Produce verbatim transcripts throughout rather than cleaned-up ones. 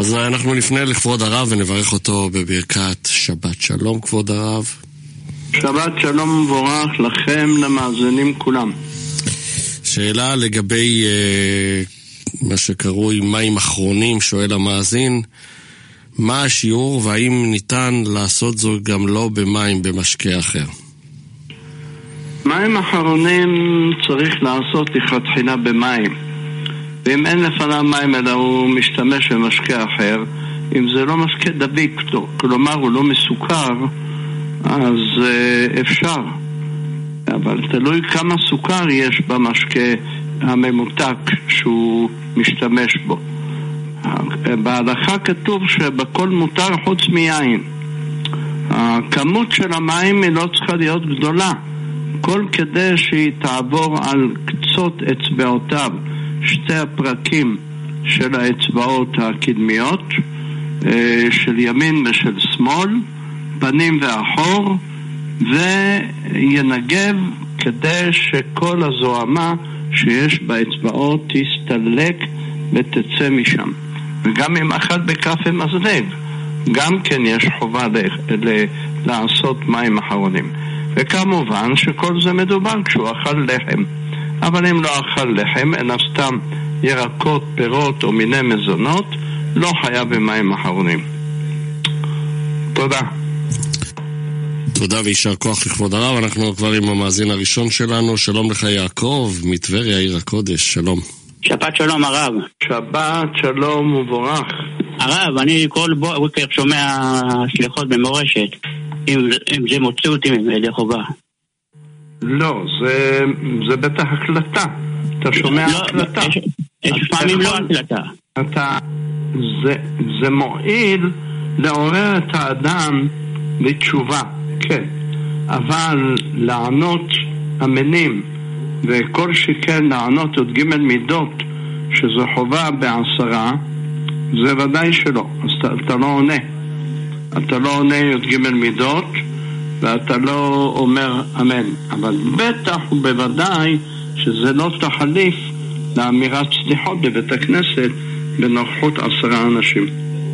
אז אנחנו נפנה לכבוד הרב ונברך אותו בברכת שבת שלום, כבוד הרב. שבת שלום מבורך לכם, למאזינים כולם. שאלה לגבי אה, מה שקרוי מים אחרונים, שואל המאזין, מה השיעור והאם ניתן לעשות זו גם לא במים במשקה אחר? מים אחרונים צריך לעשות לכתחילה במים, ואם אין לפניו מים אלא הוא משתמש במשקה אחר, אם זה לא משקה דביק, כלומר הוא לא מסוכר, אז uh, אפשר, אבל תלוי כמה סוכר יש במשקה הממותק שהוא משתמש בו. בהלכה כתוב שבכל מותר חוץ מיין. הכמות של המים היא לא צריכה להיות גדולה, כל כדי שהיא תעבור על קצות אצבעותיו, שתי הפרקים של האצבעות הקדמיות, של ימין ושל שמאל, פנים ואחור, וינגב כדי שכל הזוהמה שיש באצבעות תסתלק ותצא משם. וגם אם אכל בכף מזלג, גם כן יש חובה ל- ל- לעשות מים אחרונים. וכמובן שכל זה מדובר כשהוא אכל לחם. אבל אם לא אכל לחם, אלא סתם ירקות, פירות או מיני מזונות, לא חייב במים אחרונים. תודה. תודה וישר כוח לכבוד הרב. אנחנו כבר עם המאזין הראשון שלנו. שלום לך יעקב, מטבריה, עיר הקודש. שלום. שבת שלום הרב. שבת שלום ובורך. הרב, אני כל בוקר שומע שליחות במורשת. אם, אם זה מוציא אותי ידי חובה. לא, זה, זה בטח הקלטה. אתה שומע לא, הקלטה. יש, יש פעמים לא הקלטה. אתה, זה, זה מועיל לעורר את האדם לתשובה, כן. אבל לענות אמינים, וכל שכן לענות עוד ג' מידות, שזו חובה בעשרה, זה ודאי שלא. אז אתה, אתה לא עונה. אתה לא עונה עוד ג' מידות, ואתה לא אומר אמן. אבל בטח ובוודאי שזה לא תחליף לאמירת סליחות בבית הכנסת בנוכחות עשרה אנשים.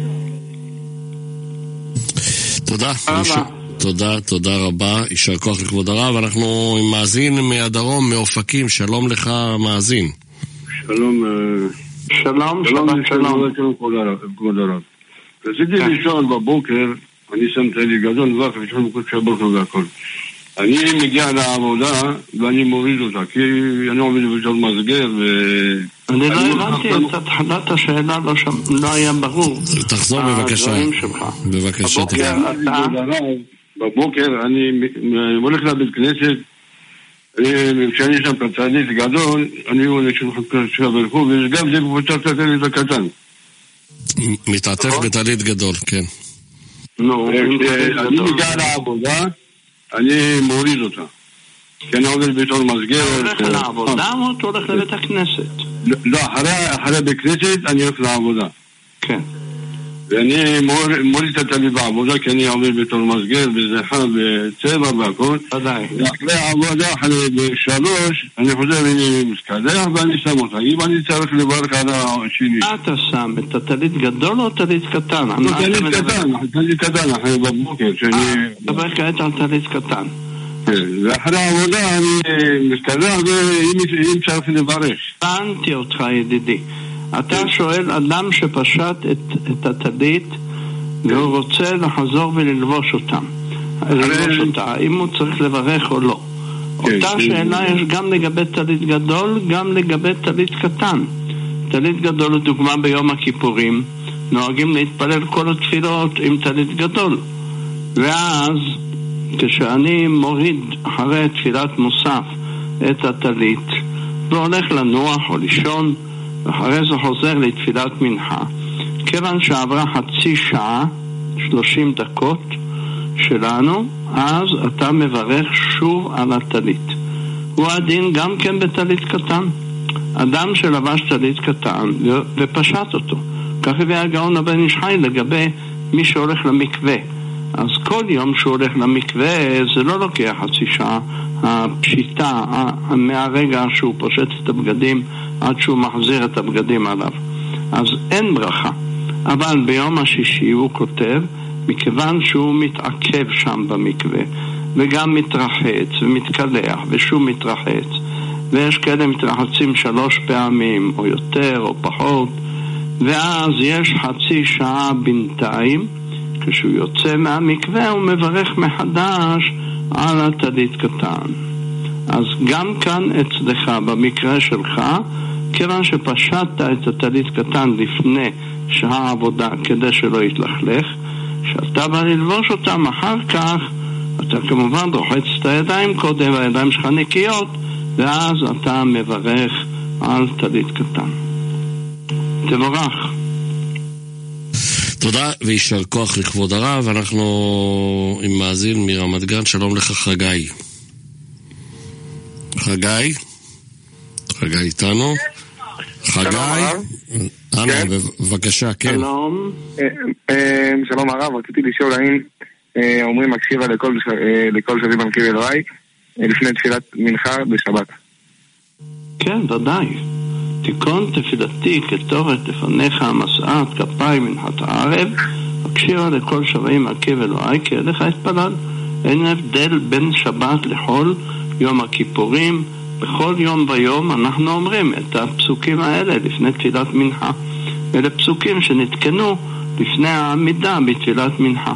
תודה. תודה, תודה רבה. יישר כוח לכבוד הרב. אנחנו עם מאזין מהדרום, מאופקים. שלום לך, מאזין. שלום. שלום, שלום, שלום. כבוד הרב. רציתי לשאול בבוקר, אני שם תהילי גדול ואף ושם בקוד שברכנו והכל. אני מגיע לעבודה ואני מוריד אותה, כי אני עומד בתור מסגר ו... אני לא הבנתי את התחלת השאלה, לא היה ברור. תחזור בבקשה. בבקשה. בבוקר אני הולך לבית כנסת, כשאני שם פצענית גדול, אני הולך שברכו, ויש גם זה בקבוצת הטלית הקטן. מתעטף בטלית גדול, כן. אני מגיע לעבודה, אני מוריד אותה. כי אני עובד בתור מסגר. אתה הולך לעבודה או אתה הולך לבית הכנסת? לא, אחרי בית כנסת אני הולך לעבודה. כן. ואני מוריד את הטלית בעבודה, כי אני עובד בתור מסגר, בזרחה, בצבע, בהכל. ודאי. אחרי העבודה, אחרי בשלוש, אני חוזר ואני מסקדח ואני שם אותה. אם אני צריך לברך על השני. מה אתה שם? את הטלית גדול או טלית קטן? טלית קטן, טלית קטן, אחרי בבוקר. אתה ברך כעת על טלית קטן. ואחרי העבודה אני מסקדח ואם צריך לברך. הבנתי אותך ידידי. אתה שואל אדם שפשט את, את הטלית והוא רוצה לחזור וללבוש אותם. ללבוש אותה, אם הוא צריך לברך או לא. אותה שאלה יש גם לגבי טלית גדול, גם לגבי טלית קטן. טלית גדול, לדוגמה ביום הכיפורים, נוהגים להתפלל כל התפילות עם טלית גדול. ואז, כשאני מוריד אחרי תפילת מוסף את הטלית, והולך לנוח או לישון, ואחרי זה חוזר לתפילת מנחה, כיוון שעברה חצי שעה, שלושים דקות שלנו, אז אתה מברך שוב על הטלית. הוא הדין גם כן בטלית קטן. אדם שלבש טלית קטן ופשט אותו. כך הביא הגאון הבן איש חי לגבי מי שהולך למקווה. אז כל יום שהוא הולך למקווה זה לא לוקח חצי שעה, הפשיטה מהרגע שהוא פושט את הבגדים עד שהוא מחזיר את הבגדים עליו. אז אין ברכה. אבל ביום השישי הוא כותב, מכיוון שהוא מתעכב שם במקווה, וגם מתרחץ ומתקלח, ושוב מתרחץ, ויש כאלה מתרחצים שלוש פעמים, או יותר, או פחות, ואז יש חצי שעה בינתיים, כשהוא יוצא מהמקווה הוא מברך מחדש על הטלית קטן. אז גם כאן אצלך, במקרה שלך, כיוון שפשטת את הטלית קטן לפני שעה עבודה כדי שלא יתלכלך, שאתה בא ללבוש אותם אחר כך, אתה כמובן רוחץ את הידיים קודם, והידיים שלך נקיות, ואז אתה מברך על טלית קטן. תבורך. תודה וישר כוח לכבוד הרב. אנחנו עם מאזין מרמת גן. שלום לך חגי. חגי? חגי איתנו? חגי? אנא, בבקשה, כן. שלום. שלום הרב, רציתי לשאול האם אומרים מקשיבה לכל שבי במקריב אלוהי לפני תפילת מנחה בשבת. כן, ודאי. תיקון תפילתי כתורת לפניך משאת כפיים מנחת הערב, הקשיבה לכל שבים עקב אלוהי כי אליך התפלל. אין הבדל בין שבת לחול יום הכיפורים. בכל יום ויום אנחנו אומרים את הפסוקים האלה לפני תפילת מנחה. אלה פסוקים שנתקנו לפני העמידה בתפילת מנחה.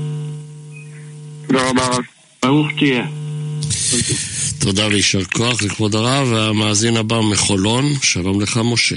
תודה רבה. ברוך תהיה. תודה וישר כוח לכבוד הרב. והמאזין הבא מחולון. שלום לך משה.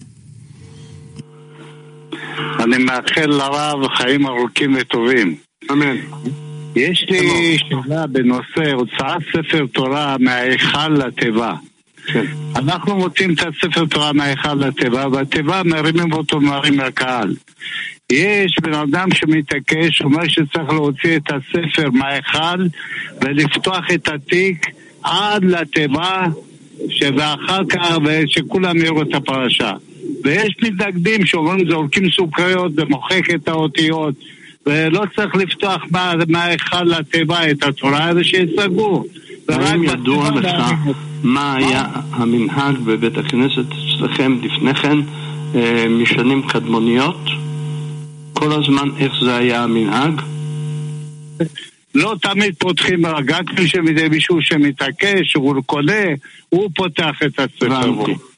אני מאחל לרב חיים ארוכים וטובים. אמן. יש לי שאלה בנושא הוצאת ספר תורה מההיכל לתיבה. כן. אנחנו מוצאים את הספר תורה מההיכל לתיבה, והתיבה מרימים אותו מרים מהקהל. יש בן אדם שמתעקש, אומר שצריך להוציא את הספר מההיכל ולפתוח את התיק עד לתיבה, ואחר כך שכולם יראו את הפרשה. ויש מתנגדים שאומרים זורקים סוכריות ומוחק את האותיות, ולא צריך לפתוח מההיכל לתיבה את התורה, הזה שיסגור. האם ידוע לך מה היה המנהג בבית הכנסת אצלכם לפני כן משנים קדמוניות? כל הזמן איך זה היה המנהג? לא תמיד פותחים רק כשמדי מישהו שמתעקש, הוא קונה, הוא פותח את הספר.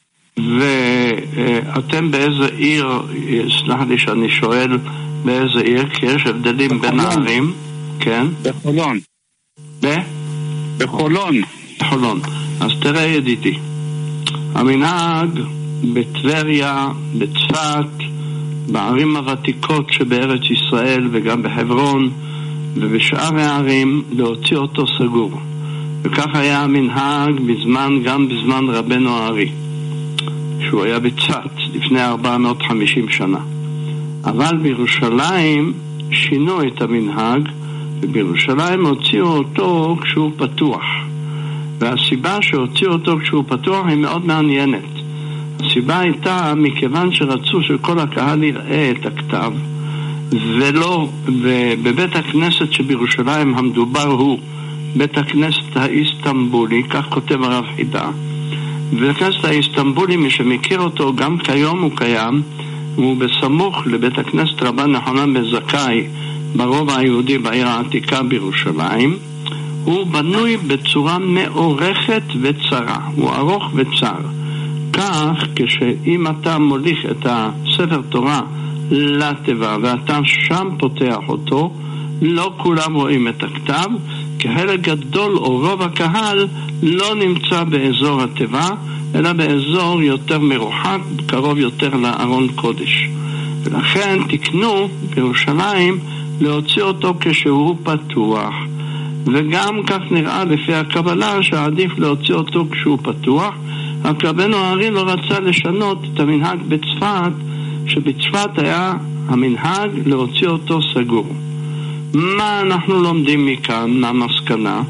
ואתם באיזה עיר, סלח לי שאני שואל באיזה עיר, כי יש הבדלים בין הערים. כן? בחולון. ב? בחולון. בחולון. אז תראה ידידי, המנהג בטבריה, בצפת, בערים הוותיקות שבארץ ישראל וגם בחברון ובשאר הערים להוציא אותו סגור. וכך היה המנהג בזמן, גם בזמן רבנו הארי, שהוא היה בצפת לפני ארבע מאות וחמישים שנה. אבל בירושלים שינו את המנהג, ובירושלים הוציאו אותו כשהוא פתוח. והסיבה שהוציאו אותו כשהוא פתוח היא מאוד מעניינת. הסיבה הייתה מכיוון שרצו שכל הקהל יראה את הכתב, ולא, ובבית הכנסת שבירושלים המדובר הוא בית הכנסת האיסטנבולי, כך כותב הרב חידה. ובית הכנסת האיסטנבולי, מי שמכיר אותו גם כיום הוא קיים, הוא בסמוך לבית הכנסת רבן נחמן בן זכאי ברובע היהודי בעיר העתיקה בירושלים. הוא בנוי בצורה מאורכת וצרה, הוא ארוך וצר. כך כשאם אתה מוליך את הספר תורה לתיבה ואתה שם פותח אותו, לא כולם רואים את הכתב, כי חלק גדול או רוב הקהל לא נמצא באזור התיבה, אלא באזור יותר מרוחק, קרוב יותר לארון קודש. ולכן תקנו בירושלים להוציא אותו כשהוא פתוח. וגם כך נראה לפי הקבלה שעדיף להוציא אותו כשהוא פתוח. רק רבנו הארי לא רצה לשנות את המנהג בצפת, שבצפת היה המנהג להוציא אותו סגור. מה אנחנו לומדים מכאן, מהמסקנה?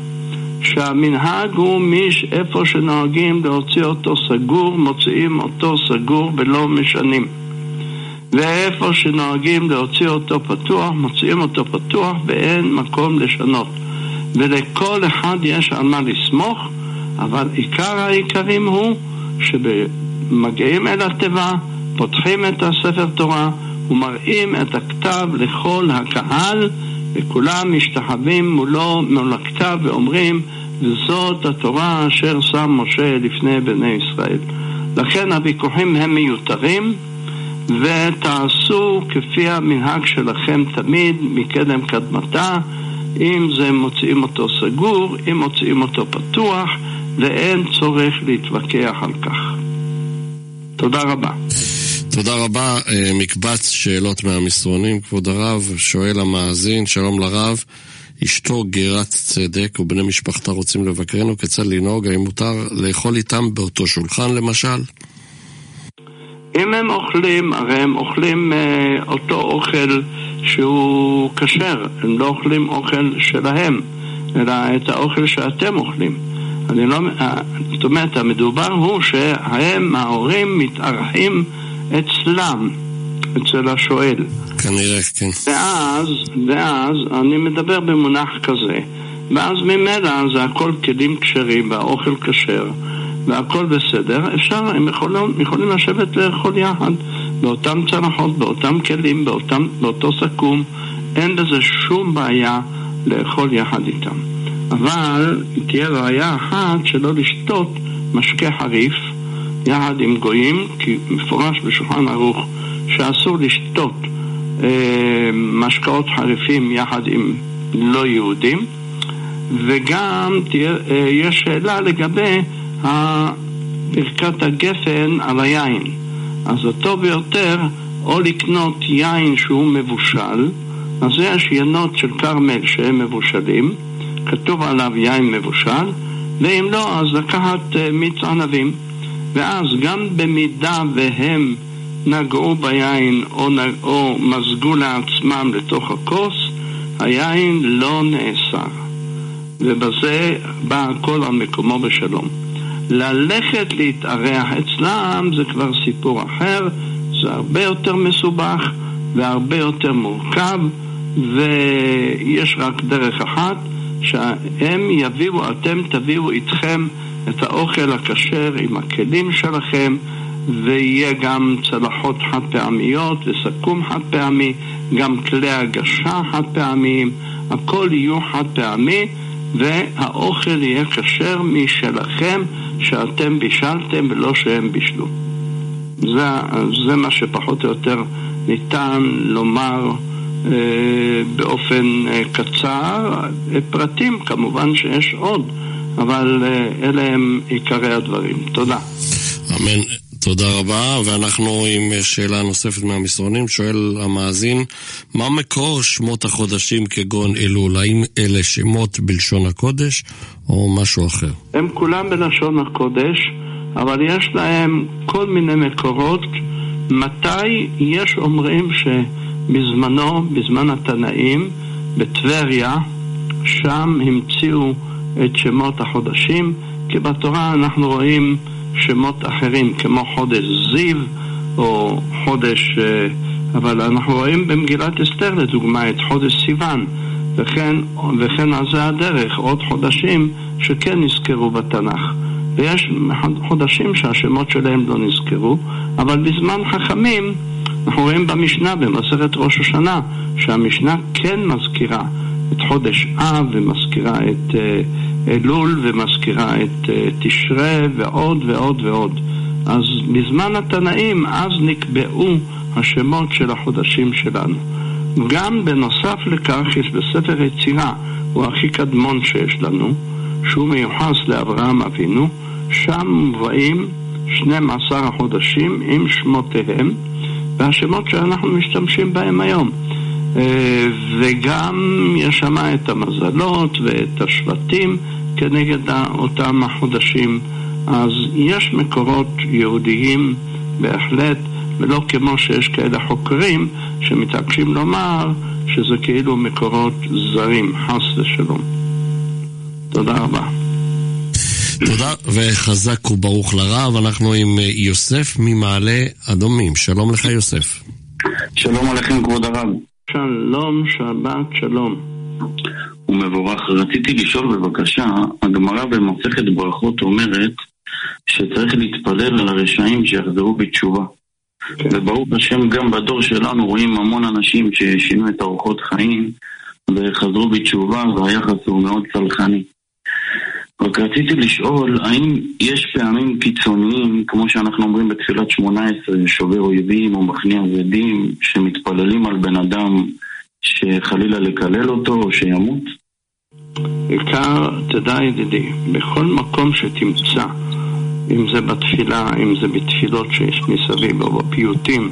שהמנהג הוא מיש איפה שנוהגים להוציא אותו סגור, מוציאים אותו סגור ולא משנים. ואיפה שנוהגים להוציא אותו פתוח, מוציאים אותו פתוח ואין מקום לשנות. ולכל אחד יש על מה לסמוך, אבל עיקר העיקרים הוא שמגיעים אל התיבה, פותחים את הספר תורה ומראים את הכתב לכל הקהל, וכולם משתחווים מולו מול הכתב ואומרים, וזאת התורה אשר שם משה לפני בני ישראל. לכן הוויכוחים הם מיותרים, ותעשו כפי המנהג שלכם תמיד מקדם קדמתה, אם זה מוצאים אותו סגור, אם מוצאים אותו פתוח, ואין צורך להתווכח על כך. תודה רבה. תודה רבה. מקבץ שאלות מהמסרונים, כבוד הרב. שואל המאזין, שלום לרב, אשתו גרת צדק ובני משפחתה רוצים לבקרנו, כיצד לנהוג? האם מותר לאכול איתם באותו שולחן למשל? אם הם אוכלים, הרי הם אוכלים אה, אותו אוכל שהוא כשר, הם לא אוכלים אוכל שלהם, אלא את האוכל שאתם אוכלים. אני לא, זאת אומרת, המדובר הוא שהם, ההורים, מתארחים אצלם, אצל השואל. כנראה, כן. ואז, ואז, אני מדבר במונח כזה, ואז ממילא זה הכל כלים כשרים והאוכל כשר, והכל בסדר, אפשר, הם יכולים, יכולים לשבת לאכול יחד, באותם צלחות, באותם כלים, באותם, באותו סכום, אין לזה שום בעיה לאכול יחד איתם. אבל תהיה ראיה אחת שלא לשתות משקה חריף יחד עם גויים, כי מפורש בשולחן ערוך שאסור לשתות אה, משקאות חריפים יחד עם לא יהודים, וגם תהיה, אה, יש שאלה לגבי ברכת הגפן על היין. אז הטוב ביותר או לקנות יין שהוא מבושל, אז יש ינות של קרמל שהם מבושלים, כתוב עליו יין מבושל, ואם לא, אז לקחת מיץ ענבים. ואז גם במידה והם נגעו ביין או, נג... או מזגו לעצמם לתוך הכוס, היין לא נאסר. ובזה בא הכל על מקומו בשלום. ללכת להתארח אצלם זה כבר סיפור אחר, זה הרבה יותר מסובך והרבה יותר מורכב, ויש רק דרך אחת, שהם יביאו, אתם תביאו איתכם את האוכל הכשר עם הכלים שלכם, ויהיה גם צלחות חד פעמיות וסכום חד פעמי, גם כלי הגשה חד פעמיים, הכל יהיו חד פעמי, והאוכל יהיה כשר משלכם שאתם בישלתם ולא שהם בישלו. זה, זה מה שפחות או יותר ניתן לומר אה, באופן אה, קצר. פרטים כמובן שיש עוד, אבל אה, אלה הם עיקרי הדברים. תודה. אמן. תודה רבה, ואנחנו עם שאלה נוספת מהמסרונים. שואל המאזין, מה מקור שמות החודשים כגון אלול? האם אלה שמות בלשון הקודש או משהו אחר? הם כולם בלשון הקודש, אבל יש להם כל מיני מקורות. מתי יש אומרים שבזמנו, בזמן התנאים, בטבריה, שם המציאו את שמות החודשים, כי בתורה אנחנו רואים שמות אחרים כמו חודש זיו או חודש, אבל אנחנו רואים במגילת אסתר לדוגמה את חודש סיוון, וכן, וכן על זה הדרך עוד חודשים שכן נזכרו בתנ"ך, ויש חודשים שהשמות שלהם לא נזכרו, אבל בזמן חכמים אנחנו רואים במשנה במסכת ראש השנה שהמשנה כן מזכירה את חודש אב ומזכירה את אלול ומזכירה את תשרה ועוד ועוד ועוד. אז בזמן התנאים אז נקבעו השמות של החודשים שלנו. גם בנוסף לכך יש בספר יצירה, הוא הכי קדמון שיש לנו, שהוא מיוחס לאברהם אבינו, שם מובאים שנים עשר החודשים עם שמותיהם והשמות שאנחנו משתמשים בהם היום. וגם יש שם את המזלות ואת השבטים כנגד אותם החודשים. אז יש מקורות יהודיים בהחלט, ולא כמו שיש כאלה חוקרים שמתעקשים לומר שזה כאילו מקורות זרים, חס ושלום. תודה רבה. תודה וחזק וברוך לרב. אנחנו עם יוסף ממעלה אדומים. שלום לך יוסף. שלום עליכם כבוד הרב. שלום, שבת, שלום. ומבורך. רציתי לשאול בבקשה, הגמרא במסכת ברכות אומרת שצריך להתפלל על הרשעים שיחזרו בתשובה. וברוך השם גם בדור שלנו רואים המון אנשים ששינו את אורחות חיים וחזרו בתשובה, והיחס הוא מאוד צלחני. רק רציתי לשאול, האם יש פעמים קיצוניים, כמו שאנחנו אומרים בתפילת שמונה עשרה, שובר אויבים או מכניע אבדים, שמתפללים על בן אדם שחלילה לקלל אותו או שימות? עיקר, תדע ידידי, בכל מקום שתמצא, אם זה בתפילה, אם זה בתפילות שיש מסביב או בפיוטים,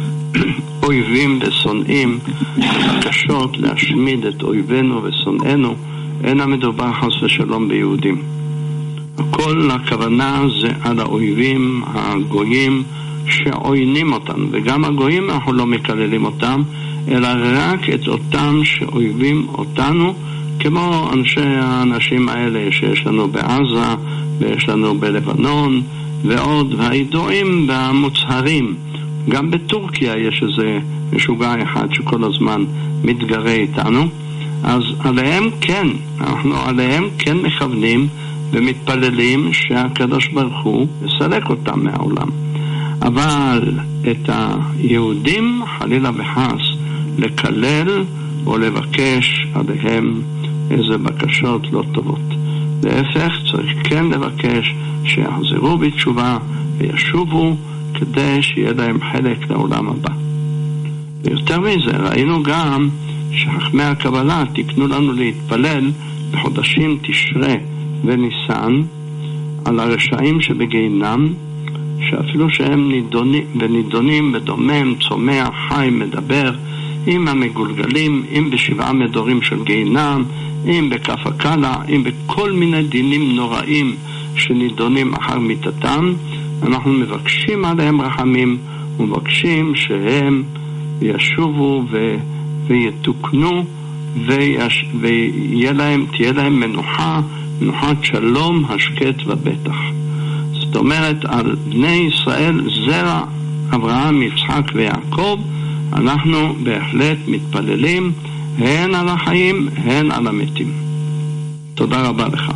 אויבים ושונאים, בקשות להשמיד את אויבינו ושונאינו, אין המדובר חס ושלום ביהודים. הכל הכוונה זה על האויבים הגויים שעוינים אותנו, וגם הגויים אנחנו לא מקללים אותם, אלא רק את אותם שאויבים אותנו, כמו אנשי האנשים האלה שיש לנו בעזה ויש לנו בלבנון ועוד, והידועים והמוצהרים. גם בטורקיה יש איזה משוגע אחד שכל הזמן מתגרה איתנו, אז עליהם כן, אנחנו עליהם כן מכוונים ומתפללים שהקדוש ברוך הוא יסלק אותם מהעולם. אבל את היהודים חלילה וחס לקלל או לבקש עליהם איזה בקשות לא טובות. להפך, צריך כן לבקש שיחזרו בתשובה וישובו כדי שיהיה להם חלק לעולם הבא. ויותר מזה, ראינו גם שחכמי הקבלה תקנו לנו להתפלל בחודשים תשרה וניסן על הרשעים שבגיהינום, שאפילו שהם נידונים, ונידונים בדומם, צומח, חי, מדבר, עם המגולגלים, עם בשבעה מדורים של גיהינום, עם בכף הקלה, עם בכל מיני דינים נוראים שנידונים אחר מיתתם, אנחנו מבקשים עליהם רחמים ומבקשים שהם ישובו ו... ויתוקנו ויש... ויהיה להם, תהיה להם מנוחה, מנוחת שלום, השקט ובטח. זאת אומרת, על בני ישראל, זרע אברהם, יצחק ויעקב, אנחנו בהחלט מתפללים הן על החיים, הן על המתים. תודה רבה לך.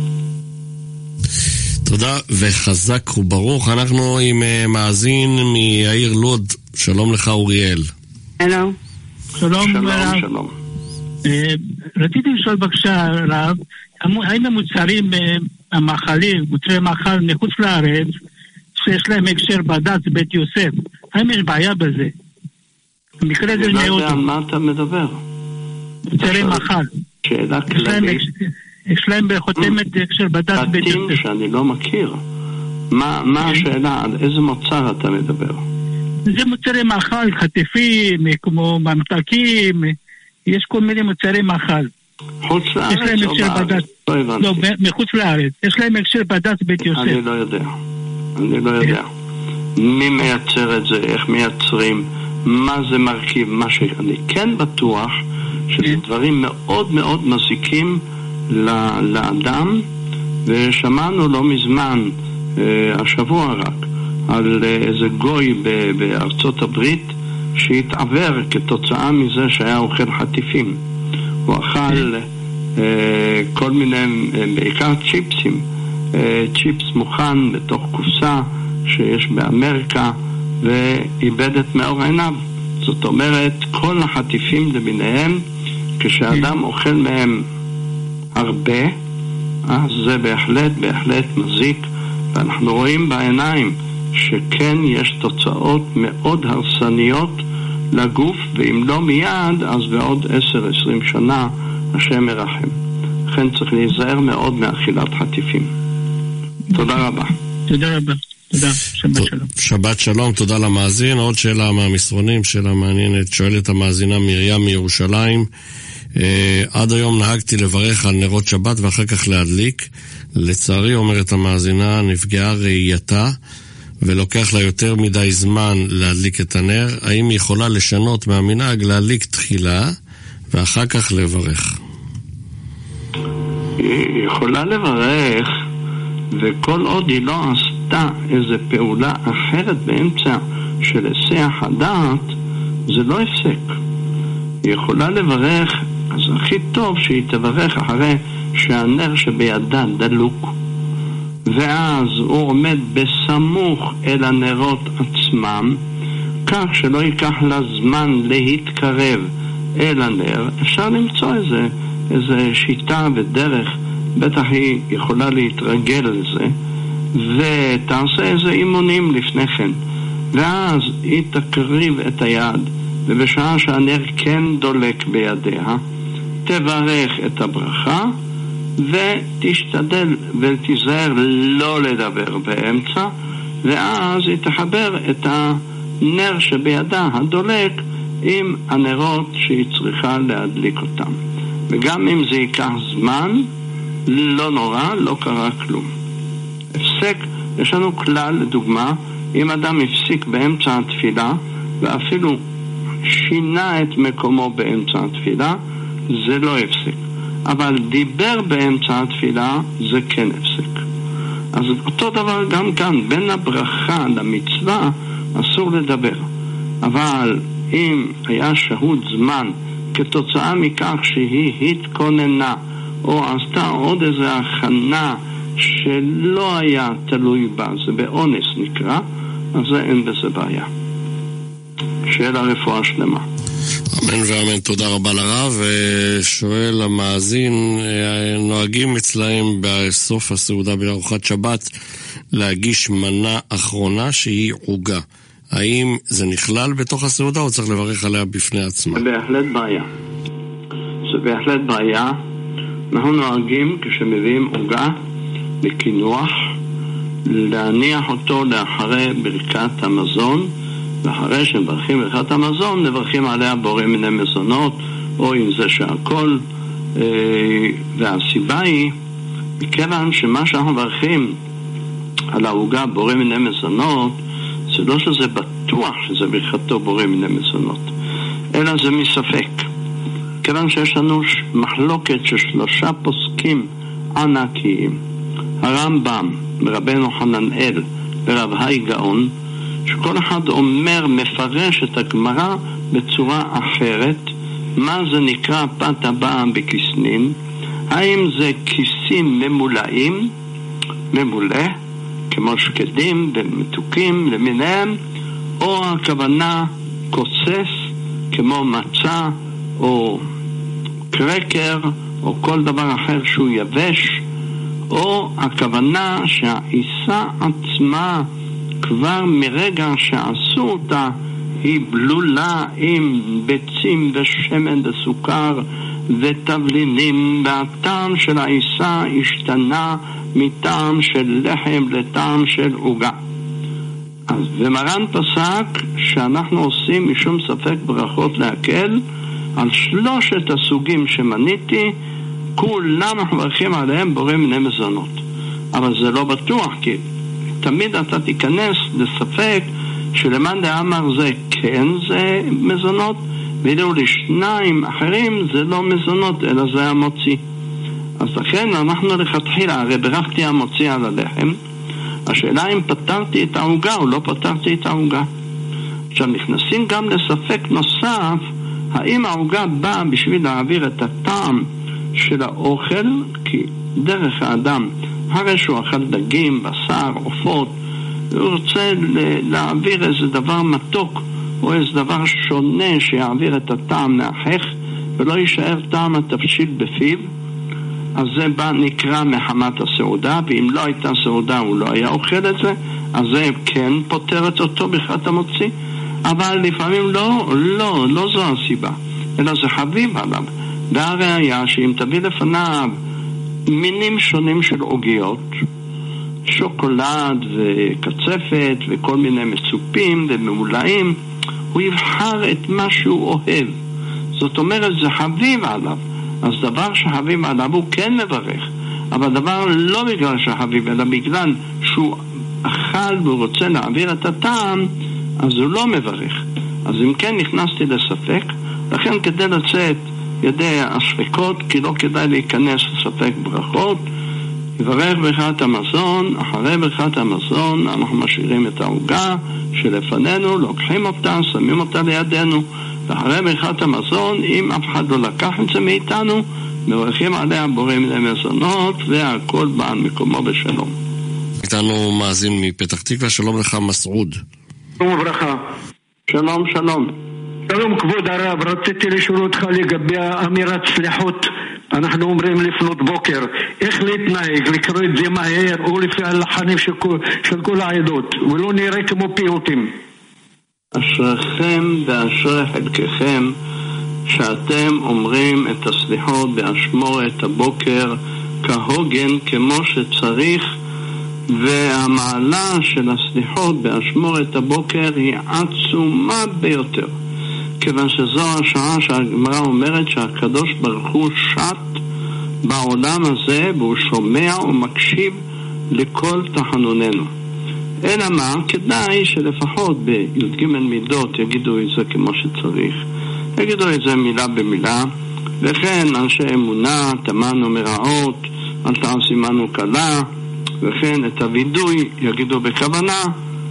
תודה וחזק וברוך. אנחנו עם מאזין מהעיר לוד. שלום לך אוריאל. שלום. שלום, שלום, שלום. רציתי לשאול בבקשה רב, האם המוצרים, המאכלים, מוצרי מאכל מחוץ לארץ, שיש להם הקשר בדת בית יוסף, האם יש בעיה בזה? המקרה זה מאוד. אני לא יודע על מה אתה מדבר. מוצרי מאכל. שאלה כללית. יש להם בחותמת הקשר בדת בית יוסף. בתים שאני לא מכיר. מה השאלה? על איזה מוצר אתה מדבר? זה מוצרי מאכל, חטיפים, כמו ממתקים, יש כל מיני מוצרי מאכל. חוץ לארץ או בארץ? לא הבנתי. לא, מחוץ לארץ. יש להם הקשר בדת בית יוסף. אני לא יודע. אני לא יודע. מי מייצר את זה, איך מייצרים, מה זה מרכיב, מה ש... אני כן בטוח שזה דברים מאוד מאוד מזיקים לאדם, ושמענו לא מזמן, השבוע רק, על איזה גוי בארצות הברית שהתעבר כתוצאה מזה שהיה אוכל חטיפים. הוא אכל כל מיני, בעיקר צ'יפסים, צ'יפס מוכן בתוך קופסה שיש באמריקה, ואיבד את מאור עיניו. זאת אומרת, כל החטיפים למיניהם, כשאדם אוכל מהם הרבה, אז זה בהחלט, בהחלט מזיק, ואנחנו רואים בעיניים שכן יש תוצאות מאוד הרסניות לגוף, ואם לא מיד, אז בעוד עשר עשרים שנה השם ירחם. לכן צריך להיזהר מאוד מאכילת חטיפים. תודה רבה. תודה רבה. תודה, שבת שלום. שבת שלום, תודה למאזין. עוד שאלה מהמסרונים, שאלה מעניינת, שואלת המאזינה מרים מירושלים. עד היום נהגתי לברך על נרות שבת ואחר כך להדליק. לצערי, אומרת המאזינה, נפגעה ראייתה ולוקח לה יותר מדי זמן להדליק את הנר. האם היא יכולה לשנות מהמנהג להדליק תחילה ואחר כך לברך? היא יכולה לברך, וכל עוד היא לא עשתה איזו פעולה אחרת באמצע של היסח הדעת, זה לא הפסק. היא יכולה לברך, אז הכי טוב שהיא תברך אחרי שהנר שבידה דלוק, ואז הוא עומד בסמוך אל הנרות עצמם, כך שלא ייקח לה זמן להתקרב אל הנר, אפשר למצוא איזה, איזה שיטה ודרך, בטח היא יכולה להתרגל לזה, ותעשה איזה אימונים לפני כן, ואז היא תקריב את היד, ובשעה שהנר כן דולק בידיה, תברך את הברכה, ותשתדל ותיזהר לא לדבר באמצע, ואז היא תחבר את הנר שבידה הדולק עם הנרות שהיא צריכה להדליק אותם. וגם אם זה ייקח זמן, לא נורא, לא קרה כלום. הפסק, יש לנו כלל, לדוגמה, אם אדם הפסיק באמצע התפילה ואפילו שינה את מקומו באמצע התפילה, זה לא הפסק. אבל דיבר באמצע התפילה, זה כן הפסק. אז אותו דבר גם כאן, בין הברכה למצווה אסור לדבר. אבל אם היה שהות זמן כתוצאה מכך שהיא התכוננה או עשתה עוד איזו הכנה שלא היה תלוי בה, זה באונס נקרא, אז זה אין בזה בעיה. שאלה רפואה שלמה. אמן ואמן, תודה רבה לרב. שואל המאזין, נוהגים אצלהם בסוף הסעודה בארוחת שבת להגיש מנה אחרונה שהיא עוגה. האם זה נכלל בתוך הסעודה או צריך לברך עליה בפני עצמה? זה בהחלט בעיה. זה בהחלט בעיה. אנחנו נוהגים כשמביאים עוגה לקינוח, להניח אותו לאחרי ברכת המזון, ואחרי שמברכים ברכת המזון, נברכים עליה בורא מיני מזונות, או עם זה שהכל. והסיבה היא, מכיוון שמה שאנחנו מברכים על העוגה בורא מיני מזונות, זה לא שזה בטוח שזה ברכתו בורא מיני מזונות, אלא זה מספק. כיוון שיש לנו מחלוקת של שלושה פוסקים ענקיים, הרמב"ם, רבנו חננאל ורב היי גאון, שכל אחד אומר, מפרש את הגמרא בצורה אחרת. מה זה נקרא פת הבאה בכיסנין? האם זה כיסים ממולאים, ממולא, כמו שקדים ומתוקים למיניהם, או הכוונה קוצס, כמו מצה או קרקר או כל דבר אחר שהוא יבש, או הכוונה שהעיסה עצמה כבר מרגע שעשו אותה היא בלולה עם ביצים ושמן וסוכר ותבלינים, והטעם של העיסה השתנה מטעם של לחם לטעם של עוגה. אז ומרן פסק שאנחנו עושים משום ספק ברכות להקל על שלושת הסוגים שמניתי, כולם אנחנו מברכים עליהם בורא מיני מזונות. אבל זה לא בטוח, כי תמיד אתה תיכנס לספק שלמאן דאמר זה כן זה מזונות, ואילו לשניים אחרים זה לא מזונות אלא זה המוציא. אז לכן אנחנו לכתחילה, הרי ברכתי המוציא על הלחם, השאלה אם פתרתי את העוגה או לא פתרתי את העוגה. עכשיו נכנסים גם לספק נוסף, האם העוגה באה בשביל להעביר את הטעם של האוכל, כי דרך האדם, הרי שהוא אכל דגים, בשר, עופות, הוא רוצה להעביר איזה דבר מתוק או איזה דבר שונה שיעביר את הטעם מהחך ולא יישאר טעם התבשיל בפיו, אז זה בא נקרא מחמת הסעודה, ואם לא הייתה סעודה הוא לא היה אוכל את זה, אז זה כן פותרת אותו ברכת המוציא. אבל לפעמים לא, לא, לא זו הסיבה, אלא זה חביב עליו. והראיה שאם תביא לפניו מינים שונים של עוגיות, שוקולד וקצפת וכל מיני מצופים וממולאים, הוא יבחר את מה שהוא אוהב. זאת אומרת, זה חביב עליו. אז דבר שחביב עליו הוא כן מברך, אבל דבר לא בגלל שחביב, אלא בגלל שהוא אכל והוא רוצה להעביר את הטעם, אז הוא לא מברך. אז אם כן נכנסתי לספק, לכן כדי לצאת ידי הספקות, כי לא כדאי להיכנס לספק ברכות, יברך ברכת המזון. אחרי ברכת המזון אנחנו משאירים את העוגה שלפנינו, לוקחים אותה, שמים אותה לידינו, ואחרי ברכת המזון, אם אף אחד לא לקח את זה מאיתנו, מברכים עליה בורא מיני מזונות, והכל בא על מקומו בשלום. איתנו מאזין מפתח תקווה, שלום לך מסעוד. שלום וברכה. שלום, שלום. שלום כבוד הרב, רציתי לשאול אותך לגבי אמירת סליחות. אנחנו אומרים לפנות בוקר, איך להתנהג, לקרוא את זה מהר או לפי הלחנים של כל, של כל העדות, ולא נראה כמו פיוטים. אשריכם ואשרי חלקכם שאתם אומרים את הסליחות באשמורת הבוקר כהוגן כמו שצריך, והמעלה של הסליחות באשמורת הבוקר היא עצומה ביותר, כיוון שזו השעה שהגמרא אומרת שהקדוש ברוך הוא שט בעולם הזה והוא שומע ומקשיב לכל תחנוננו. אלא מה? כדאי שלפחות בי"ג מידות יגידו את זה כמו שצריך, יגידו את זה מילה במילה, וכן אנשי אמונה, תמנו מרעות, אל תעשימנו קלה, וכן את הוידוי יגידו בכוונה,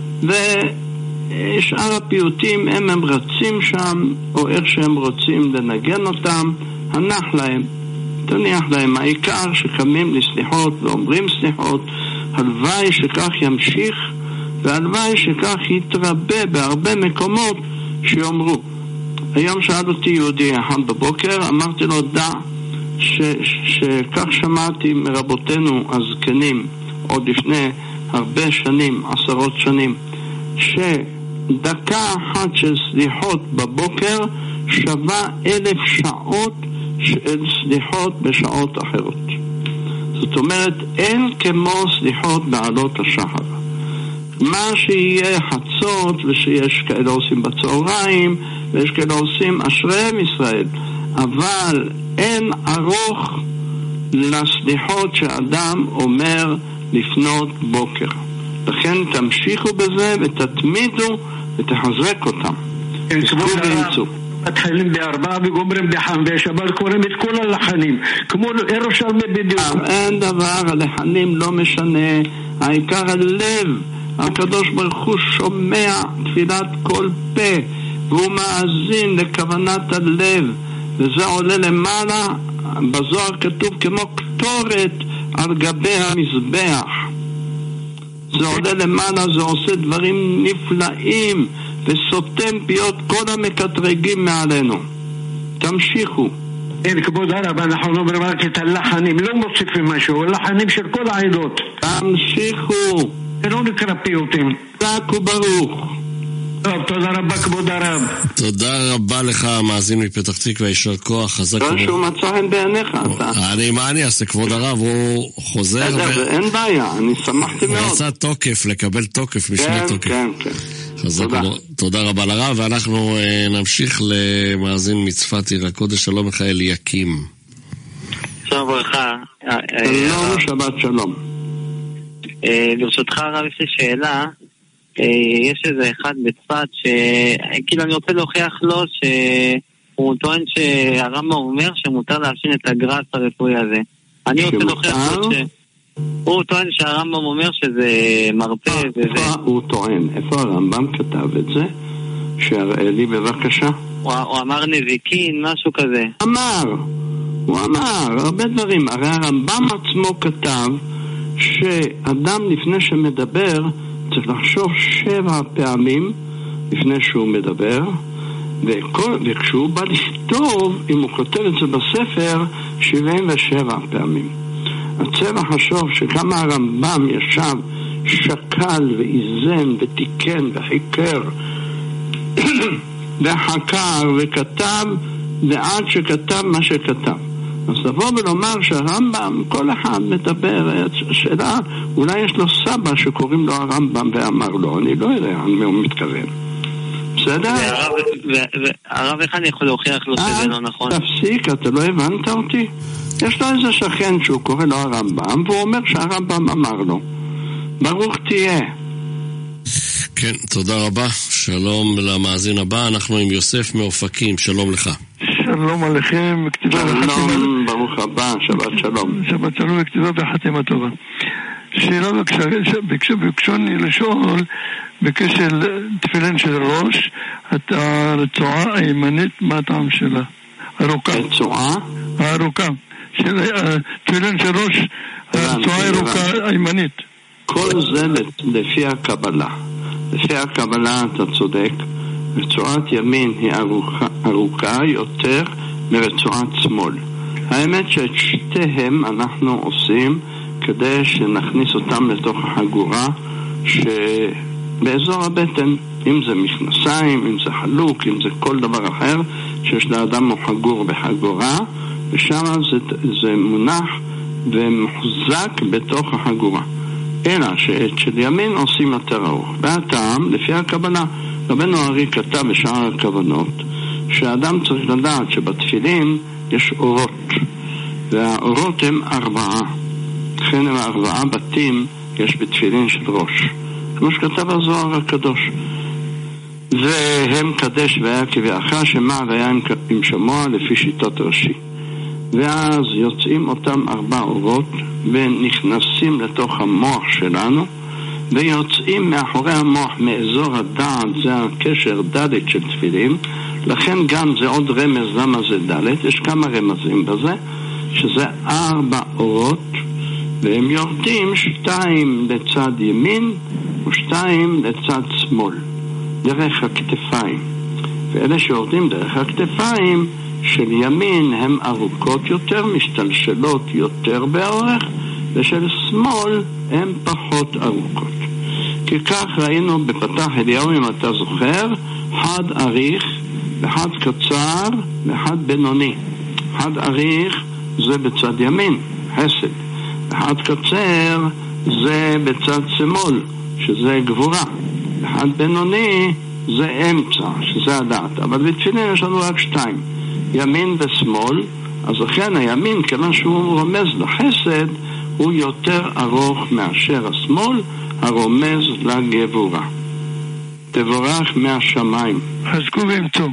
ושאר הפיוטים הם הם רצים שם, או איך שהם רוצים לנגן אותם, הנח להם, תניח להם. העיקר שקמים לסליחות ואומרים סליחות, הלוואי שכך ימשיך, והלוואי שכך יתרבה בהרבה מקומות שיאמרו. היום שאל אותי יהודי אחד בבוקר, אמרתי לו דע ש, שכך שמעתי מרבותינו הזקנים עוד לפני הרבה שנים, עשרות שנים, שדקה אחת של סליחות בבוקר שווה אלף שעות של סליחות בשעות אחרות. זאת אומרת, אין כמו סליחות בעלות השחר. מה שיהיה חצות, ושיש כאלה עושים בצהריים, ויש כאלה עושים אשריהם ישראל, אבל אין ארוך לסליחות שאדם אומר לפנות בוקר. לכן תמשיכו בזה ותתמידו ותחזק אותם. מתחילים בארבע וגומרים בחמש, אבל קוראים את כל הלחנים כמו ירושלמי בדיוק. אין דבר, הלחנים לא משנה, העיקר הלב. הקדוש ברוך הוא שומע תפילת כל פה והוא מאזין לכוונת הלב, וזה עולה למעלה. בזוהר כתוב כמו קטורת על גבי המזבח, זה עולה למעלה, זה עושה דברים נפלאים וסותם פיות כל המקטרגים מעלינו. תמשיכו. אין כבוד הרב, אנחנו לא אומרים רק את הלחנים, לא מוסיפים משהו, הלחנים של כל העדות. תמשיכו, זה לא נקרא פיוטים. חזק וברוך. טוב, תודה רבה כבוד הרב. תודה רבה לך, מאזין מפתח תקווה, יישר כוח, חזק וברוך. שהוא מצא חן בעיניך אתה. אני, מה אני אעשה, כבוד הרב, הוא חוזר ו... אין בעיה, אני שמחתי מאוד. הוא רצה תוקף, לקבל תוקף בשני תוקף. כן, כן, כן. תודה רבה לרב, ואנחנו נמשיך למאזין מצפת עיר הקודש. שלום לך אליקים. שלום ברכה. שלום, שבת שלום. ברשותך הרב, יש לי שאלה. יש איזה אחד בצפת שכאילו אני רוצה להוכיח לו שהוא טוען שהרמב"ם אומר שמותר להפשין את הגרס הרפואי הזה. אני רוצה להוכיח לו ש... הוא טוען שהרמב"ם אומר שזה מרפא וזה... הוא טוען, איפה הרמב"ם כתב את זה? שיראה לי בבקשה. הוא אמר נזיקין, משהו כזה. אמר, הוא אמר הרבה דברים. הרי הרמב"ם עצמו כתב שאדם לפני שמדבר צריך לחשוב שבע פעמים לפני שהוא מדבר, וכל, וכשהוא בא לכתוב, אם הוא כותב את זה בספר, שבעים ושבע פעמים. הצבע חשוב שכמה הרמב"ם ישב, שקל ואיזן ותיקן וחיקר וחקר וכתב, ועד שכתב מה שכתב. אז לבוא ולומר שהרמב"ם, כל אחד מדבר, שאלה, אולי יש לו סבא שקוראים לו הרמב"ם ואמר לו, אני לא יודע על מי הוא מתכוון. בסדר? והרב איך אני יכול להוכיח לו שזה לא נכון? תפסיק, אתה לא הבנת אותי? יש לו איזה שכן שהוא קורא לו הרמב"ם, והוא אומר שהרמב"ם אמר לו. ברוך תהיה. כן, תודה רבה. שלום למאזין הבא, אנחנו עם יוסף מאופקים, שלום לך. שלום עליכם, שלום, ברוך הבא, שבת שלום. שבת שלום וכתיבה בחתימה טובה. שאלה ביקשוני לשאול בקשר תפילין של ראש, הרצועה הימנית, מה הטעם שלה? ארוכה. רצועה? הארוכה. תפילין של ראש, הרצועה הארוכה הימנית. כל זה לפי הקבלה. לפי הקבלה אתה צודק. רצועת ימין היא ארוכה, ארוכה יותר מרצועת שמאל. האמת שאת שתיהם אנחנו עושים כדי שנכניס אותם לתוך החגורה שבאזור הבטן, אם זה מכנסיים, אם זה חלוק, אם זה כל דבר אחר שיש לאדם הוא חגור בחגורה, ושם זה, זה מונח ומחוזק בתוך החגורה. אלא שאת של ימין עושים יותר ארוך. והטעם, לפי הכוונה, רבנו ארי כתב בשאר הכוונות שהאדם צריך לדעת שבתפילין יש אורות, והאורות הם ארבעה. לכן הם ארבעה בתים יש בתפילין של ראש, כמו שכתב הזוהר הקדוש. והם קדש והיה כביאך, שמה והיה עם שמוע לפי שיטות ראשי. ואז יוצאים אותם ארבע אורות ונכנסים לתוך המוח שלנו ויוצאים מאחורי המוח מאזור הדעת, זה הקשר דלת של תפילין. לכן גם זה עוד רמז למה זה דלת, יש כמה רמזים בזה, שזה ארבע אורות והם יורדים שתיים לצד ימין ושתיים לצד שמאל דרך הכתפיים, ואלה שיורדים דרך הכתפיים של ימין הם ארוכות יותר, משתלשלות יותר באורך, ושל שמאל הם פחות ארוכות. כי כך ראינו בפתח אליהו, אם אתה זוכר, חד אריך וחד קצר וחד בינוני. חד אריך זה בצד ימין, חסד, וחד קצר זה בצד שמאל, שזה גבורה, וחד בינוני זה אמצע, שזה הדעת. אבל בתפילין יש לנו רק שתיים, ימין ושמאל. אז לכן הימין, כיוון שהוא רומז לחסד, הוא יותר ארוך מאשר השמאל הרומז לגבורה. תבורך מהשמיים. חזקו ואמצו.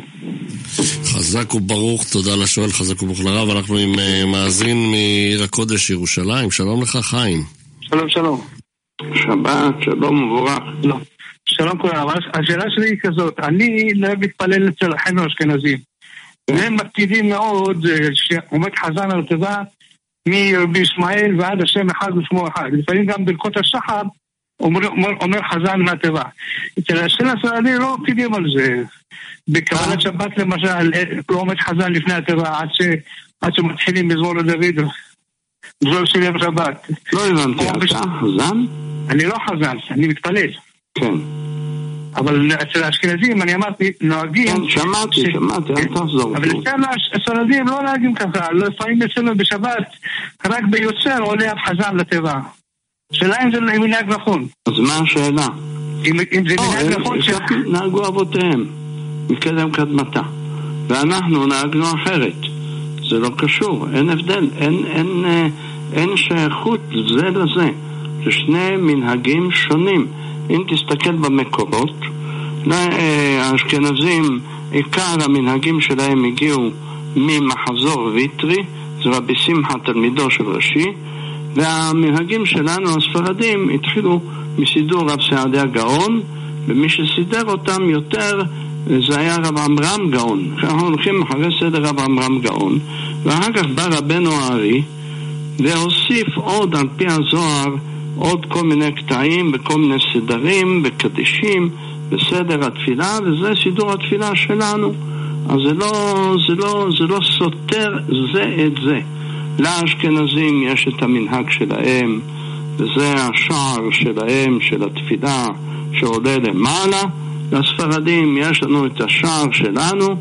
חזק וברוך, תודה לשואל, חזק וברוך לרב. אנחנו עם uh, מאזין מעיר הקודש ירושלים. שלום לך חיים. שלום שלום. שבת, שלום ובורך. לא. שלום כולם. השאלה שלי היא כזאת, אני לא מתפלל אצל אחינו אשכנזים, והם מקפידים מאוד שעומד חזן על התיבה מרבי ישמעאל ועד השם אחד ושמו אחד. לפעמים גם ברכות השחר אומר, אומר, אומר חזן מהתיבה. אצל השם הספרדי לא מקפידים על זה. בקבלת שבת למשל לא עומד חזן לפני התיבה עד, ש, עד שמתחילים מזמור לדוד מזמור שלי בשבת. לא הבנתי, אתה בש... חזן? אני לא חזן, אני מתפלל. כן. אבל אצל האשכנזים, אני אמרתי, נוהגים... כן, שמעתי, ש... שמעתי, אל תחזור. אבל אצל הספרדים לא נוהגים ככה, לא לפעמים אצלנו בשבת, רק ביוצר עולה החזן לטבע. שאלה אם זה מנהג נכון. אז מה השאלה? אם, אם זה מנהג נכון... ש... נהגו אבותיהם, מקדם קדמתה. ואנחנו נהגנו אחרת. זה לא קשור, אין הבדל, אין, אין, אין, אין שייכות זה לזה. זה שני מנהגים שונים. אם תסתכל במקורות, האשכנזים, עיקר המנהגים שלהם הגיעו ממחזור ויטרי, זה רבי שמחה תלמידו של רש"י, והמנהגים שלנו הספרדים התחילו מסידור רב סעדיה הגאון, ומי שסידר אותם יותר זה היה רב עמרם גאון. אנחנו הולכים אחרי סדר רב עמרם גאון, ואחר כך בא רבנו הארי והוסיף עוד על פי הזוהר עוד כל מיני קטעים וכל מיני סדרים וקדישים בסדר התפילה, וזה סידור התפילה שלנו. אז זה לא, זה לא, זה לא סותר זה את זה. לאשכנזים יש את המנהג שלהם, וזה השער שלהם של התפילה שעולה למעלה. לספרדים יש לנו את השער שלנו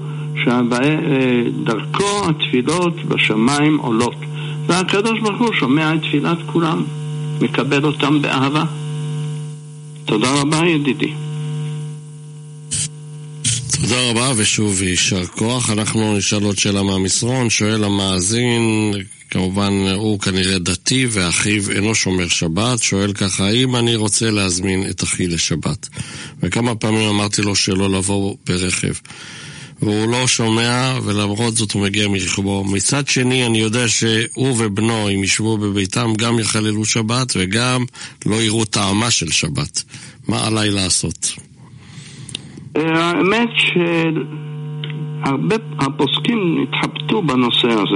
שדרכו התפילות בשמיים עולות, והקדוש ברוך הוא שומע את תפילת כולם, מקבל אותם באהבה. תודה רבה ידידי. תודה רבה, ושוב יישר כוח. אנחנו נשאל עוד שאלה מהמסרון. שואל המאזין, כמובן הוא כנראה דתי ואחיו אינו שומר שבת, שואל ככה: האם אני רוצה להזמין את אחי לשבת? וכמה פעמים אמרתי לו שלא לבוא ברכב, והוא לא שומע, ולמרות זאת הוא מגיע מרכבו. מצד שני, אני יודע שהוא ובנו, אם ישבו בביתם, גם יחללו שבת וגם לא יראו טעמה של שבת. מה עליי לעשות? האמת שהרבה הפוסקים התחבטו בנושא הזה,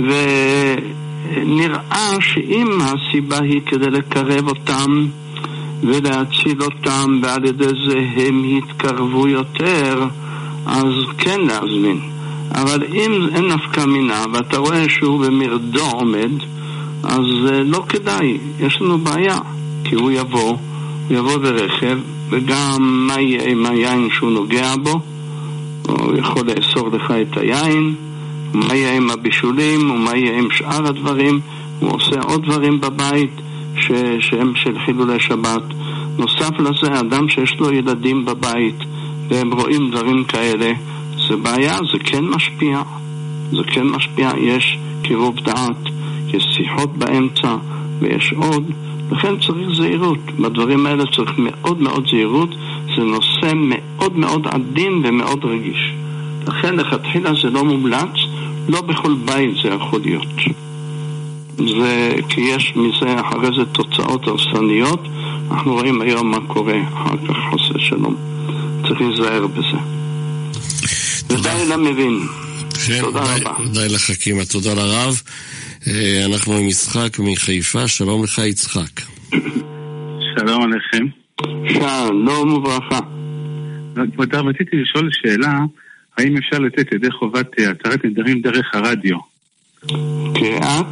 ונראה שאם הסיבה היא כדי לקרב אותם, ולהציל אותם, ועל ידי זה הם יתקרבו יותר, אז כן להזמין. אבל אם אין נפקא מינה ואתה רואה שהוא במרדו עומד, אז לא כדאי, יש לנו בעיה, כי הוא יבוא, הוא יבוא ברכב, וגם מה יהיה עם היין שהוא נוגע בו, הוא יכול לאסור לך את היין, מה יהיה עם הבישולים, ומה יהיה עם שאר הדברים, הוא עושה עוד דברים בבית ש... שהם של חילולי שבת. נוסף לזה, אדם שיש לו ילדים בבית, והם רואים דברים כאלה, זה בעיה, זה כן משפיע, זה כן משפיע, יש קירוב דעת, יש שיחות באמצע, ויש עוד, לכן צריך זהירות, בדברים האלה צריך מאוד מאוד זהירות, זה נושא מאוד מאוד עדין ומאוד רגיש. לכן לכתחילה זה לא מומלץ, לא בכל בית זה יכול להיות. זה, כי יש מזה אחרי זה תוצאות הרסניות, אנחנו רואים היום מה קורה, אחר כך חוסר שלום. צריך להיזהר בזה. ודי למבין. כן, תודה די, רבה. די לחכימה, תודה לרב. אנחנו עם יצחק מחיפה, שלום לך יצחק. שלום עליכם. שלום וברכה. כבוד הרב, רציתי לשאול שאלה, האם אפשר לתת ידי חובת התרת נדרים דרך הרדיו? קריאת?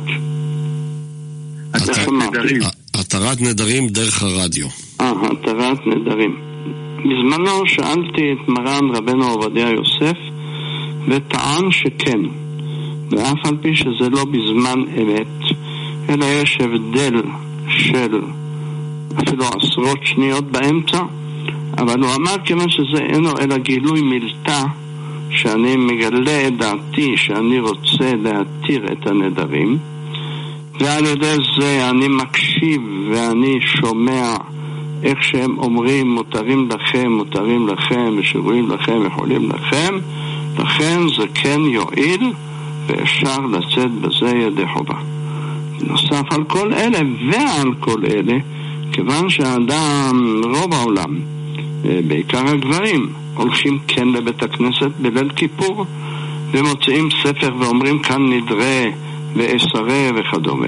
התרת נדרים דרך הרדיו. אה, התרת נדרים. בזמנו שאלתי את מרן רבנו עובדיה יוסף וטען שכן, ואף על פי שזה לא בזמן אמת, אלא יש הבדל של אפילו עשרות שניות באמצע, אבל הוא אמר כיוון שזה אינו אלא גילוי מילתא, שאני מגלה את דעתי שאני רוצה להתיר את הנדרים, ועל ידי זה אני מקשיב ואני שומע איך שהם אומרים מותרים לכם, מותרים לכם, ושרויים לכם, יכולים לכם, לכן זה כן יועיל ואפשר לצאת בזה ידי חובה. נוסף על כל אלה ועל כל אלה, כיוון שהאדם, רוב העולם, בעיקר הגברים, הולכים כן לבית הכנסת בליל כיפור ומוצאים ספר ואומרים כאן נדרה ואסרה וכדומה,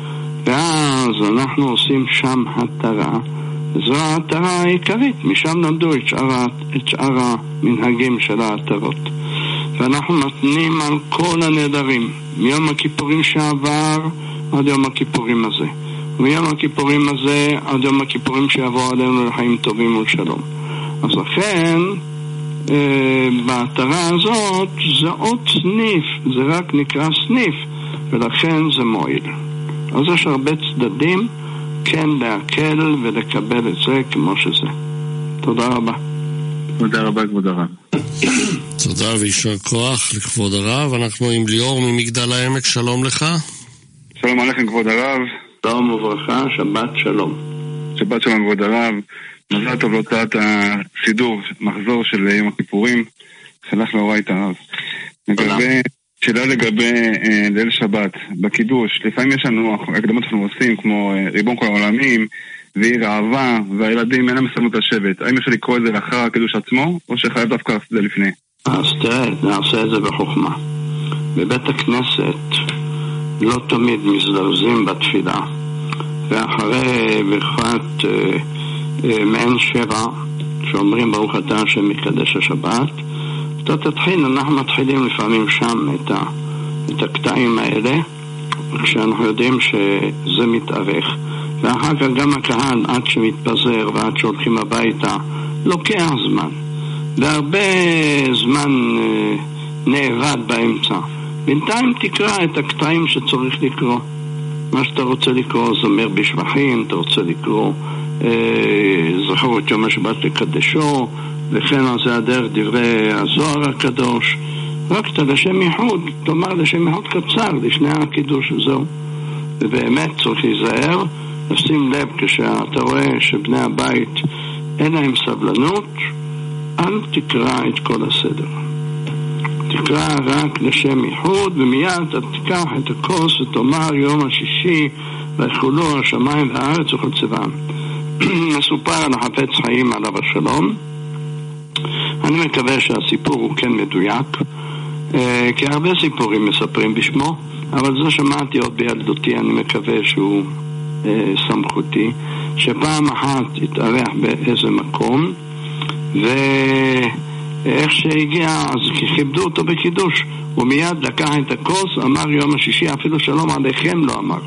ואז אנחנו עושים שם התרה, זו ההתרה העיקרית, משם למדו את שאר, את שאר המנהגים של ההתרות, ואנחנו מתנים על כל הנדרים מיום הכיפורים שעבר עד יום הכיפורים הזה, ומיום הכיפורים הזה עד יום הכיפורים שיבוא עלינו לחיים טובים ולשלום. אז לכן אה, בהתרה הזאת זה עוד סניף, זה רק נקרא סניף, ולכן זה מועיל. אז יש הרבה צדדים כן להקל ולקבל את זה כמו שזה. תודה רבה. תודה רבה כבוד הרב. תודה וישר כוח לכבוד הרב. אנחנו עם ליאור ממגדל העמק, שלום לך. שלום עליכם כבוד הרב. שלום וברכה, שבת שלום. שבת שלום כבוד הרב. מזל טוב להוצאת הסידור, מחזור של יום הכיפורים. חלך לאורייתא הרב. לגבי, שאלה לגבי אה, ליל שבת, בקידוש, לפעמים יש לנו הקדמות שאנחנו עושים כמו אה, ריבון כל העולמים, ועיר אהבה, והילדים אינם מסיימים את השבט. האם אפשר לקרוא את זה לאחר הקידוש עצמו, או שחייב דווקא לעשות את זה לפני? אז תראה, נעשה את זה בחוכמה. בבית הכנסת לא תמיד מזדרזים בתפילה, ואחרי ברכת אה, אה, מעין שבע, שאומרים ברוך אתה השם מקדש השבת, אתה תתחיל, אנחנו מתחילים לפעמים שם את, ה, את הקטעים האלה, כשאנחנו יודעים שזה מתארך, ואחר כך גם הקהל עד שמתפזר ועד שהולכים הביתה לוקח זמן, והרבה זמן אה, נאבד באמצע. בינתיים תקרא את הקטעים שצריך לקרוא, מה שאתה רוצה לקרוא, זמר בשבחים, אתה רוצה לקרוא אה, זכור את יום השבת לקדשו, וכן על זה הדרך דברי הזוהר הקדוש, רק אתה לשם ייחוד, תאמר לשם ייחוד קצר לפני הקידוש וזהו. ובאמת צריך להיזהר, לשים לב כשאתה רואה שבני הבית אין להם סבלנות, אל תקרא את כל הסדר, תקרא רק לשם ייחוד, ומיד אתה תיקח את הכוס ותאמר יום השישי ויחולו השמיים והארץ וכל צבעם. מסופר על החפץ חיים עליו השלום. אני מקווה שהסיפור הוא כן מדויק, כי הרבה סיפורים מספרים בשמו, אבל זה שמעתי עוד בילדותי, אני מקווה שהוא סמכותי, שפעם אחת התארח באיזה מקום, ואיך שהגיע, אז כיבדו אותו בקידוש, הוא מיד לקח את הכוס, אמר יום השישי, אפילו שלום עליכם לא אמר.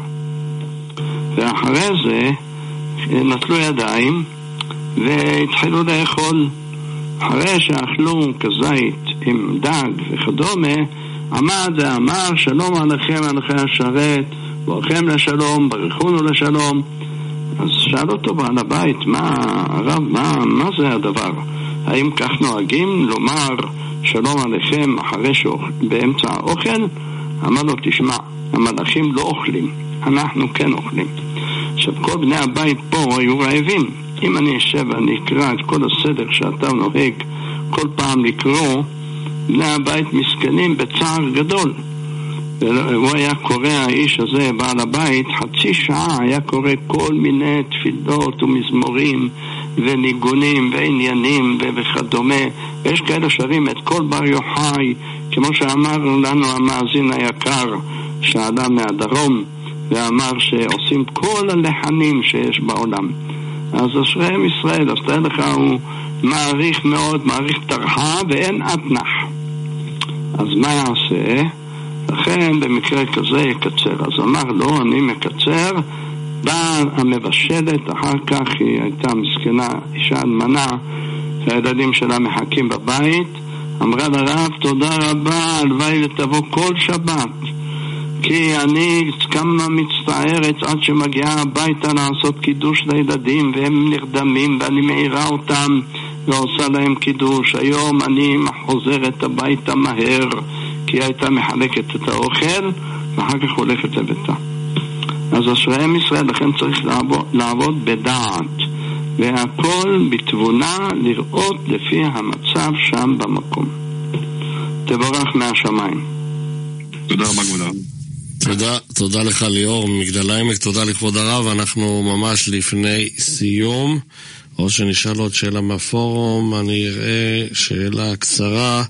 ואחרי זה נטלו ידיים והתחילו לאכול. אחרי שאכלו כזית עם דג וכדומה, עמד ואמר שלום עליכם עליכם השרת, ברכם לשלום, ברכונו לשלום. אז שאל אותו בעל הבית, מה הרב, מה, מה זה הדבר? האם כך נוהגים לומר שלום עליכם אחרי שבאמצע האוכל? אמר לו, תשמע, המלאכים לא אוכלים, אנחנו כן אוכלים. עכשיו כל בני הבית פה היו רעבים. אם אני אשב ואני אקרא את כל הסדר שאתה נוהג כל פעם לקרוא, בני הבית מסכנים בצער גדול. והוא היה קורא, האיש הזה, בעל הבית, חצי שעה היה קורא כל מיני תפילות ומזמורים וניגונים ועניינים וכדומה. ויש כאלה שרים את כל בר יוחאי, כמו שאמר לנו המאזין היקר שעלה מהדרום ואמר שעושים כל הלחנים שיש בעולם. אז אשריהם ישראל, אז תהיה לך, הוא מעריך מאוד, מעריך תרחה ואין אתנח. אז מה יעשה? לכן במקרה כזה יקצר. אז אמר לו, אני מקצר. באה המבשלת, אחר כך היא הייתה מסכנה, אישה אלמנה, והילדים שלה מחכים בבית. אמרה לרב, תודה רבה, הלוואי ותבוא כל שבת, כי אני כמה מצטערת עד שמגיעה הביתה לעשות קידוש לילדים והם נרדמים ואני מעירה אותם ועושה להם קידוש. היום אני חוזרת הביתה מהר כי היא הייתה מחלקת את האוכל ואחר כך הולכת לביתה. אז אשריהם ישראל, לכן צריך לעבוד, לעבוד בדעת והכל בתבונה, לראות לפי המצב שם במקום. תבורך מהשמיים. תודה רבה כבודה. תודה, תודה לך ליאור ממגדל העמק, תודה לכבוד הרב. אנחנו ממש לפני סיום, או שנשאל עוד שאלה מהפורום. אני אראה שאלה קצרה.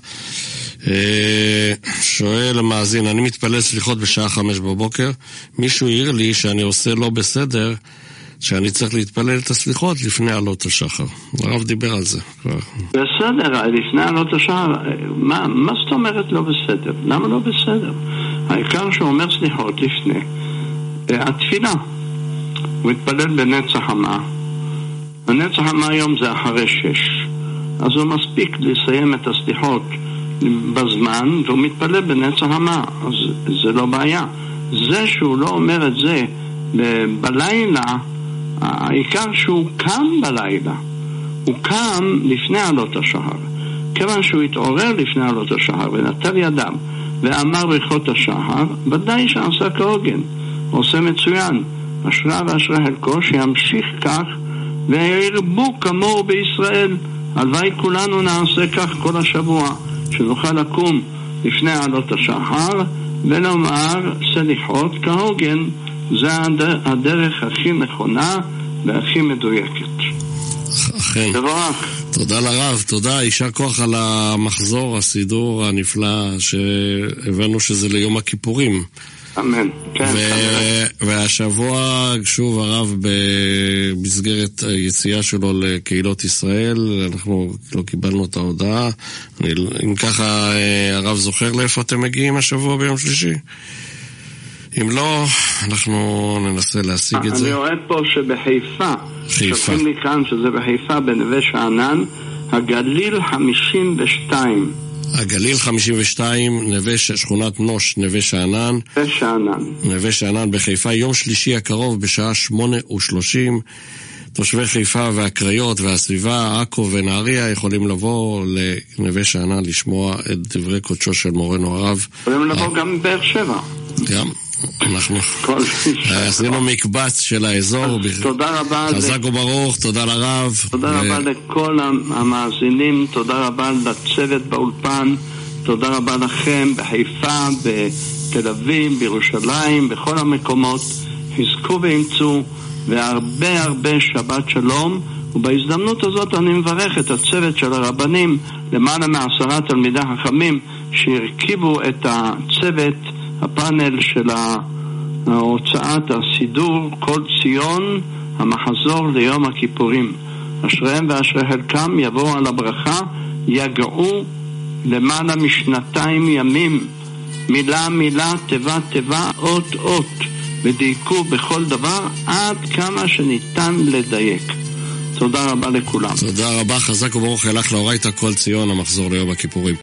שואל המאזין, אני מתפלל סליחות בשעה חמש בבוקר, מישהו העיר לי שאני עושה לא בסדר, שאני צריך להתפלל את הסליחות לפני עלות השחר. הרב דיבר על זה כבר. בסדר, לפני עלות השחר, מה, מה זאת אומרת לא בסדר? למה לא בסדר? העיקר שאומר סליחות לפני התפילה, הוא מתפלל בנץ החמה. הנץ החמה היום זה אחרי שש, אז הוא מספיק לסיים את הסליחות בזמן והוא מתפלל בנץ החמה, אז זה לא בעיה. זה שהוא לא אומר את זה בלילה, העיקר שהוא קם בלילה, הוא קם לפני עלות השחר. כיוון שהוא התעורר לפני עלות השחר ונטל ידם ואמר ברכות השחר, ודאי שעשה כהוגן, עושה מצוין. אשרה ואשרה חלקו שימשיך כך וירבו כמוהו בישראל. הלוואי כולנו נעשה כך כל השבוע, שנוכל לקום לפני עלות השחר ולומר סליחות כהוגן. זה הדרך הכי נכונה והכי מדויקת. אכן. תבורך. תודה לרב, תודה, יישר כוח על המחזור, הסידור הנפלא שהבנו שזה ליום הכיפורים. אמן. כן, ו- והשבוע שוב הרב במסגרת היציאה שלו לקהילות ישראל, אנחנו לא קיבלנו את ההודעה. אני, אם ככה הרב זוכר לאיפה אתם מגיעים השבוע ביום שלישי? אם לא, אנחנו ננסה להשיג את זה. אני רואה פה שבחיפה, חיפה. שופכים לי כאן שזה בחיפה בנווה שאנן, הגליל חמישים ושתיים. הגליל חמישים ושתיים, נווה ש... שכונת נוש, נווה שאנן. נווה שאנן. נווה שאנן בחיפה, יום שלישי הקרוב בשעה שמונה ושלושים. תושבי חיפה והקריות והסביבה, עכו ונהריה, יכולים לבוא לנווה שאנן לשמוע את דברי קודשו של מורנו הרב. יכולים לבוא גם מבאר שבע. גם. אנחנו עשינו מקבץ של האזור. תודה רבה. חזק וברוך, תודה לרב. תודה רבה לכל המאזינים, תודה רבה לצוות באולפן, תודה רבה לכם בחיפה, בתל אביב, בירושלים, בכל המקומות. חזקו ואמצו, והרבה הרבה שבת שלום. ובהזדמנות הזאת אני מברך את הצוות של הרבנים, למעלה מעשרה תלמידי חכמים שהרכיבו את הצוות, הפאנל של הוצאת הסידור כל ציון המחזור ליום הכיפורים. אשריהם ואשרי חלקם יבואו על הברכה, יגעו למעלה משנתיים ימים, מילה מילה, תיבה תיבה, אות אות, ודייקו בכל דבר עד כמה שניתן לדייק. תודה רבה לכולם. תודה רבה, חזק וברוך, הלך לאורייתא כל ציון המחזור ליום הכיפורים.